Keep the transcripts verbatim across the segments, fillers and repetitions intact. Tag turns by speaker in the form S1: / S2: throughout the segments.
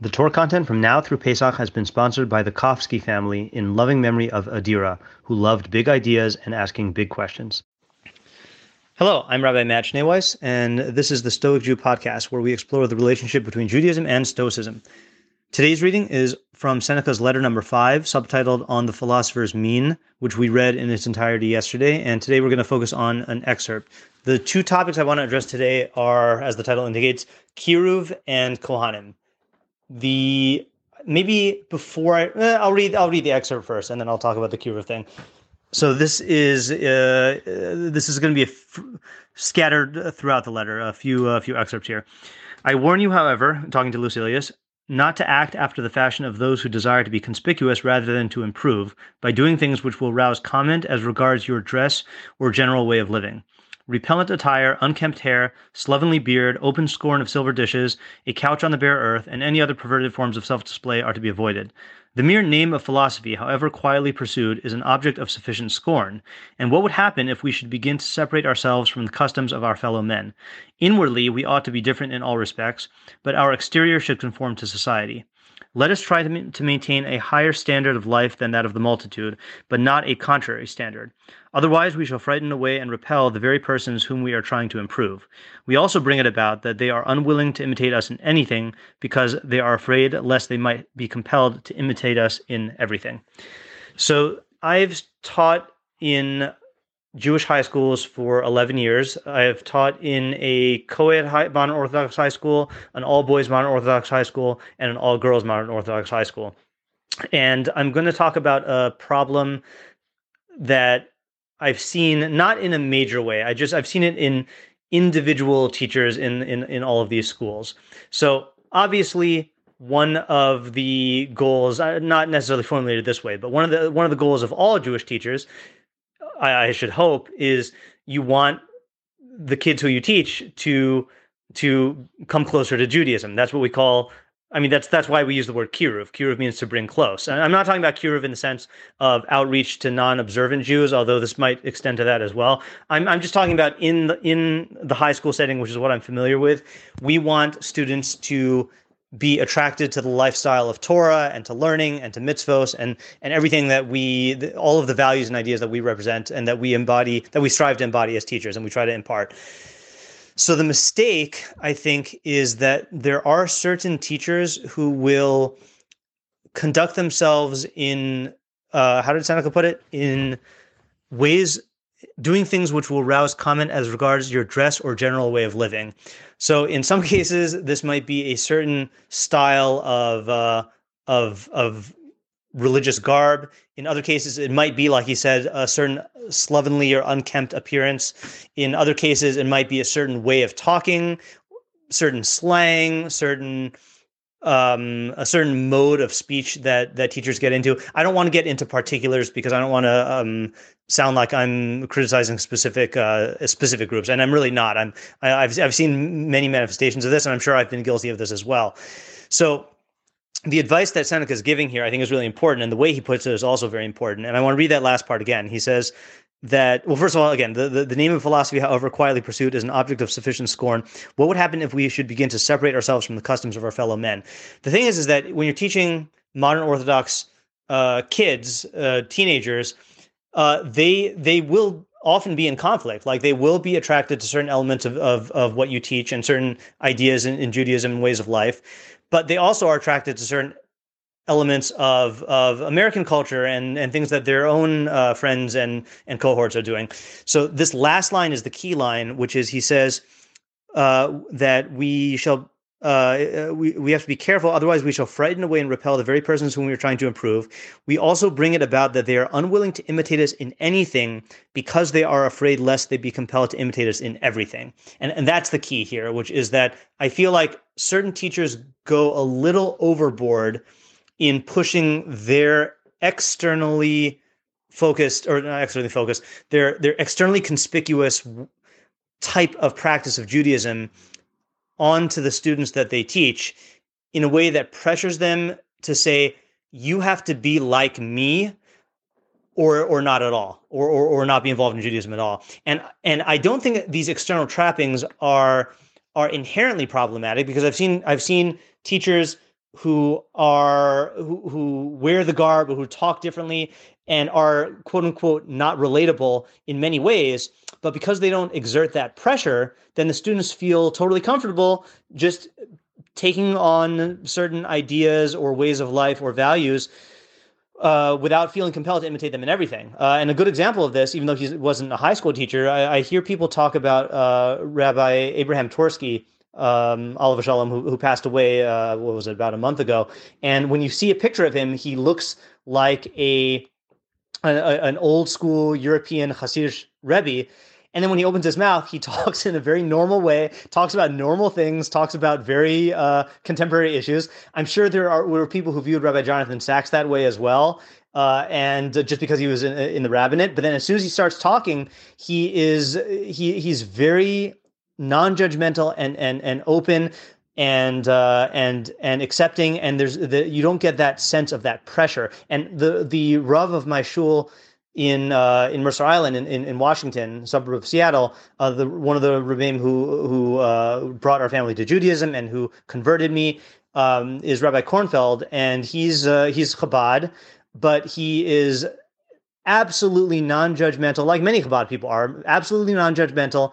S1: The Torah content from now through Pesach has been sponsored by the Kofsky family in loving memory of Adira, who loved big ideas and asking big questions. Hello, I'm Rabbi Matt Schneeweiss, and this is the Stoic Jew podcast, where we explore the relationship between Judaism and Stoicism. Today's reading is from Seneca's letter number five, subtitled On the Philosopher's Mean, which we read in its entirety yesterday, and today we're going to focus on an excerpt. The two topics I want to address today are, as the title indicates, Kiruv and Kohanim. The maybe before I, eh, I'll read I'll read the excerpt first, and then I'll talk about the Kiruv thing. So this is uh, uh, this is going to be a f- scattered throughout the letter, a few a few excerpts here. I warn you, however, talking to Lucilius, not to act after the fashion of those who desire to be conspicuous rather than to improve, by doing things which will rouse comment as regards your dress or general way of living. Repellent attire, unkempt hair, slovenly beard, open scorn of silver dishes, a couch on the bare earth, and any other perverted forms of self-display are to be avoided. The mere name of philosophy, however quietly pursued, is an object of sufficient scorn. And what would happen if we should begin to separate ourselves from the customs of our fellow men? Inwardly, we ought to be different in all respects, but our exterior should conform to society. Let us try to, ma- to maintain a higher standard of life than that of the multitude, but not a contrary standard. Otherwise, we shall frighten away and repel the very persons whom we are trying to improve. We also bring it about that they are unwilling to imitate us in anything because they are afraid lest they might be compelled to imitate us in everything. So I've taught in Jewish high schools for eleven years. I have taught in a co-ed high, modern Orthodox high school, an all-boys modern Orthodox high school, and an all-girls modern Orthodox high school. And I'm going to talk about a problem that I've seen, not in a major way. I just I've seen it in individual teachers in in in all of these schools. So obviously, one of the goals, not necessarily formulated this way, but one of the one of the goals of all Jewish teachers, I, I should hope, is you want the kids who you teach to to come closer to Judaism. That's what we call. I mean, that's that's why we use the word kiruv. Kiruv means to bring close. And I'm not talking about kiruv in the sense of outreach to non-observant Jews, although this might extend to that as well. I'm I'm just talking about in the, in the high school setting, which is what I'm familiar with. We want students to be attracted to the lifestyle of Torah and to learning and to mitzvos and and everything that we, all of the values and ideas that we represent and that we embody, that we strive to embody as teachers and we try to impart. So the mistake, I think, is that there are certain teachers who will conduct themselves in, uh, how did Seneca put it? In ways, doing things which will rouse comment as regards your dress or general way of living. So in some cases, this might be a certain style of uh, of of religious garb. In other cases, it might be, like he said, a certain slovenly or unkempt appearance. In other cases, it might be a certain way of talking, certain slang, certain um, a certain mode of speech that that teachers get into. I don't want to get into particulars because I don't want to um, sound like I'm criticizing specific uh, specific groups, and I'm really not. I'm I, I've I've seen many manifestations of this, and I'm sure I've been guilty of this as well. So the advice that Seneca is giving here, I think, is really important, and the way he puts it is also very important. And I want to read that last part again. He says that, well, first of all, again, the, the, the name of philosophy, however quietly pursued, is an object of sufficient scorn. What would happen if we should begin to separate ourselves from the customs of our fellow men? The thing is, is that when you're teaching modern Orthodox uh, kids, uh, teenagers, uh, they they will often be in conflict. Like, they will be attracted to certain elements of of, of what you teach and certain ideas in, in Judaism and ways of life. But they also are attracted to certain elements of of American culture and and things that their own uh, friends and and cohorts are doing. So this last line is the key line, which is he says uh, that we shall uh, we we have to be careful, otherwise we shall frighten away and repel the very persons whom we are trying to improve. We also bring it about that they are unwilling to imitate us in anything because they are afraid lest they be compelled to imitate us in everything. And and that's the key here, which is that I feel like certain teachers go a little overboard in pushing their externally focused, or not externally focused, their their externally conspicuous type of practice of Judaism onto the students that they teach in a way that pressures them to say, you have to be like me or or not at all, or, or or not be involved in Judaism at all. And and I don't think these external trappings are are inherently problematic, because I've seen I've seen teachers who are who, who wear the garb, who talk differently, and are quote unquote not relatable in many ways. But because they don't exert that pressure, then the students feel totally comfortable just taking on certain ideas or ways of life or values uh, without feeling compelled to imitate them in everything. Uh, and a good example of this, even though he wasn't a high school teacher, I, I hear people talk about uh, Rabbi Abraham Twersky, um, Olav Shalom, who, who passed away, uh, what was it, about a month ago. And when you see a picture of him, he looks like a, a an old school European Hasidic Rebbe. And then when he opens his mouth, he talks in a very normal way, talks about normal things, talks about very uh, contemporary issues. I'm sure there are were people who viewed Rabbi Jonathan Sacks that way as well, uh, and just because he was in, in the rabbinate. But then as soon as he starts talking, he is he he's very non-judgmental and and and open and uh, and and accepting. And there's the, you don't get that sense of that pressure. And the the Rav of my shul in uh, in Mercer Island in, in, in Washington, suburb of Seattle, uh, the one of the Rebbeim who who uh, brought our family to Judaism and who converted me um, is Rabbi Kornfeld, and he's uh, he's Chabad, but he is absolutely non-judgmental, like many Chabad people are, absolutely non-judgmental,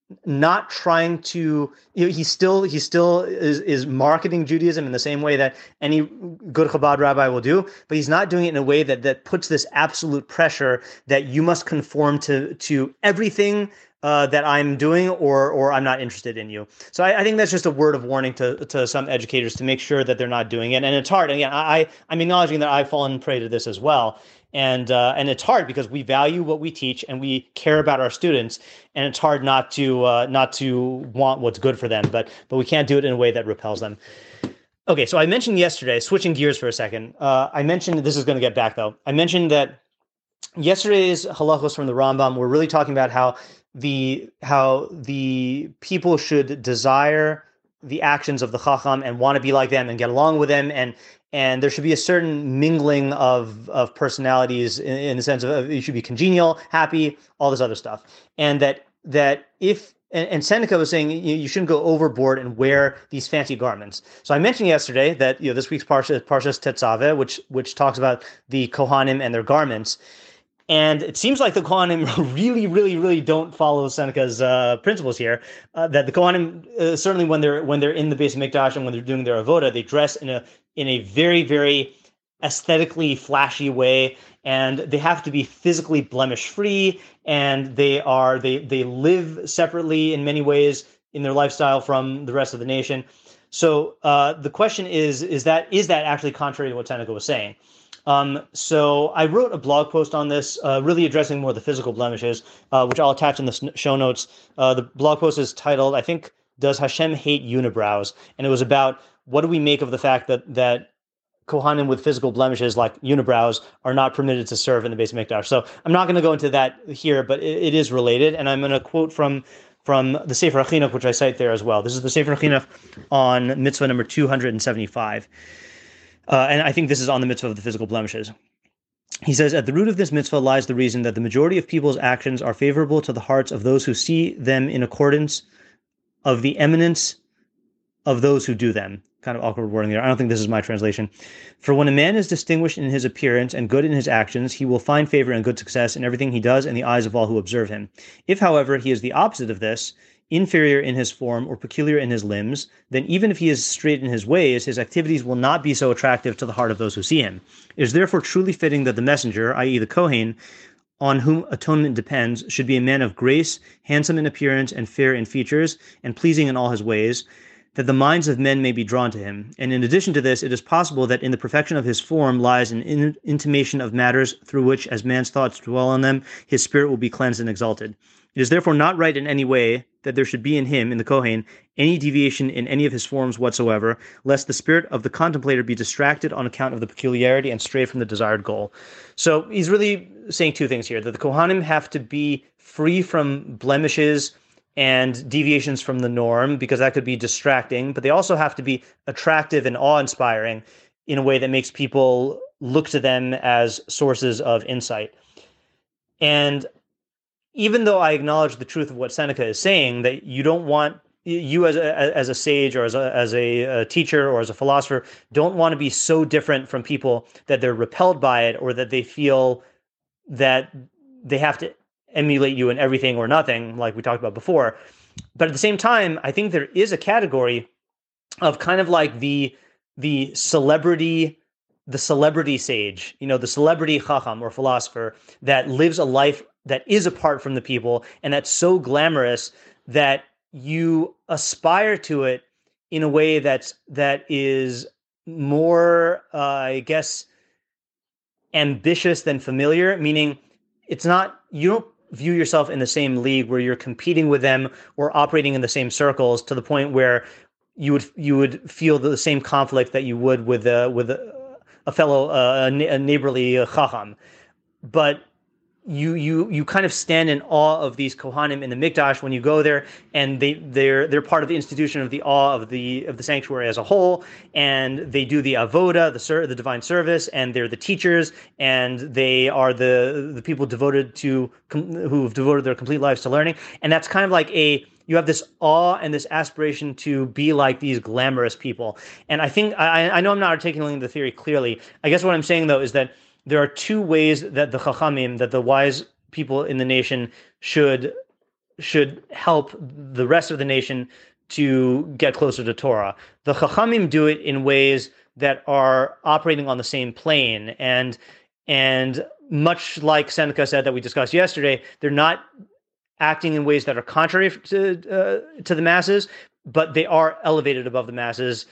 S1: not trying to, you know, he still he still is is marketing Judaism in the same way that any good Chabad rabbi will do, but he's not doing it in a way that that puts this absolute pressure that you must conform to to everything uh, that I'm doing, or or I'm not interested in you. So I, I think that's just a word of warning to to some educators to make sure that they're not doing it. And it's hard. And again, I I'm acknowledging that I've fallen prey to this as well. And uh, and it's hard because we value what we teach and we care about our students, and it's hard not to uh, not to want what's good for them. But but we can't do it in a way that repels them. Okay, so I mentioned yesterday, switching gears for a second. Uh, I mentioned this is going to get back though. I mentioned that yesterday's halachos from the Rambam were really talking about how the how the people should desire the actions of the Chacham and want to be like them and get along with them, and and there should be a certain mingling of of personalities in, in the sense of you should be congenial, happy, all this other stuff, and that that if and, and Seneca was saying you, you shouldn't go overboard and wear these fancy garments. So I mentioned yesterday that you know this week's parsha is Parshas Tetzaveh, which which talks about the Kohanim and their garments. And it seems like the Kohanim really, really, really don't follow Seneca's uh, principles here. Uh, that the Kohanim, uh, certainly when they're when they're in the Beis Mikdash and when they're doing their avoda, they dress in a in a very, very aesthetically flashy way, and they have to be physically blemish free, and they are they they live separately in many ways in their lifestyle from the rest of the nation. So uh, the question is is that is that actually contrary to what Seneca was saying? Um, so I wrote a blog post on this, uh, really addressing more of the physical blemishes, uh, which I'll attach in the show notes. Uh, the blog post is titled, I think, "Does Hashem Hate Unibrows?" And it was about what do we make of the fact that that Kohanim with physical blemishes like unibrows are not permitted to serve in the Beis Mikdash. So I'm not going to go into that here, but it, it is related. And I'm going to quote from from the Sefer HaChinuch, which I cite there as well. This is the Sefer HaChinuch on mitzvah number two hundred seventy-five. Uh, and I think this is on the mitzvah of the physical blemishes. He says, at the root of this mitzvah lies the reason that the majority of people's actions are favorable to the hearts of those who see them in accordance of the eminence of those who do them. Kind of awkward wording there. I don't think this is my translation. For when a man is distinguished in his appearance and good in his actions, he will find favor and good success in everything he does in the eyes of all who observe him. If, however, he is the opposite of this, inferior in his form or peculiar in his limbs, then even if he is straight in his ways, his activities will not be so attractive to the heart of those who see him. It is therefore truly fitting that the messenger, that is the Kohen, on whom atonement depends, should be a man of grace, handsome in appearance and fair in features, and pleasing in all his ways, that the minds of men may be drawn to him. And in addition to this, it is possible that in the perfection of his form lies an in- intimation of matters through which, as man's thoughts dwell on them, his spirit will be cleansed and exalted. It is therefore not right in any way that there should be in him, in the Kohen, any deviation in any of his forms whatsoever, lest the spirit of the contemplator be distracted on account of the peculiarity and stray from the desired goal. So he's really saying two things here, that the Kohanim have to be free from blemishes and deviations from the norm, because that could be distracting, but they also have to be attractive and awe-inspiring in a way that makes people look to them as sources of insight. And even though I acknowledge the truth of what Seneca is saying, that you don't want you as a as a sage or as a as a, a teacher or as a philosopher don't want to be so different from people that they're repelled by it, or that they feel that they have to emulate you in everything or nothing, like we talked about before. But at the same time, I think there is a category of kind of like the the celebrity, the celebrity sage, you know, the celebrity chacham or philosopher that lives a life that is apart from the people, and that's so glamorous that you aspire to it in a way that's that is more, uh, I guess, ambitious than familiar. Meaning, it's not, you don't view yourself in the same league where you're competing with them or operating in the same circles to the point where you would you would feel the same conflict that you would with a with a, a fellow uh, a neighborly uh, chacham, but you you you kind of stand in awe of these kohanim in the mikdash when you go there, and they they're they're part of the institution of the awe of the of the sanctuary as a whole, and they do the avoda, the ser- the divine service, and they're the teachers, and they are the the people devoted to who've devoted their complete lives to learning, and that's kind of like a you have this awe and this aspiration to be like these glamorous people. And I think I I know I'm not articulating the theory clearly. I guess what I'm saying though is that there are two ways that the chachamim, that the wise people in the nation should should help the rest of the nation to get closer to Torah. The chachamim do it in ways that are operating on the same plane, and and much like Seneca said that we discussed yesterday, they're not acting in ways that are contrary to uh, to the masses, but they are elevated above the masses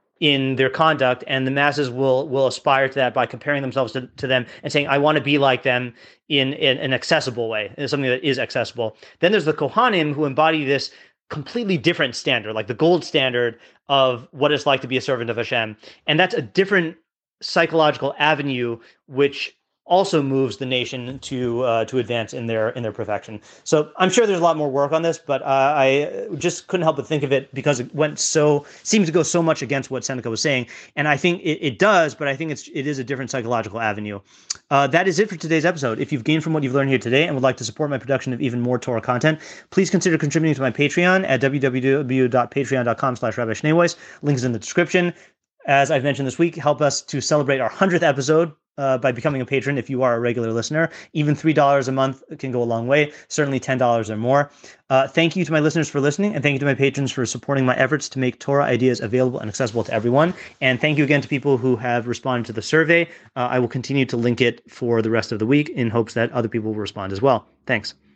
S1: in their conduct, and the masses will will aspire to that by comparing themselves to, to them and saying, I want to be like them in, in an accessible way, in something that is accessible. Then there's the Kohanim, who embody this completely different standard, like the gold standard of what it's like to be a servant of Hashem. And that's a different psychological avenue, which also moves the nation to uh, to advance in their in their perfection. So I'm sure there's a lot more work on this, but uh, I just couldn't help but think of it because it went so seemed to go so much against what Seneca was saying, and I think it, it does, but I think it's it is a different psychological avenue. Uh, that is it for today's episode. If you've gained from what you've learned here today and would like to support my production of even more Torah content, please consider contributing to my Patreon at w w w dot patreon dot com slash rabbi schneeweiss. Link is in the description. As I've mentioned this week, help us to celebrate our hundredth episode Uh, by becoming a patron if you are a regular listener. Even three dollars a month can go a long way, certainly ten dollars or more. Uh, thank you to my listeners for listening, and thank you to my patrons for supporting my efforts to make Torah ideas available and accessible to everyone. And thank you again to people who have responded to the survey. Uh, I will continue to link it for the rest of the week in hopes that other people will respond as well. Thanks.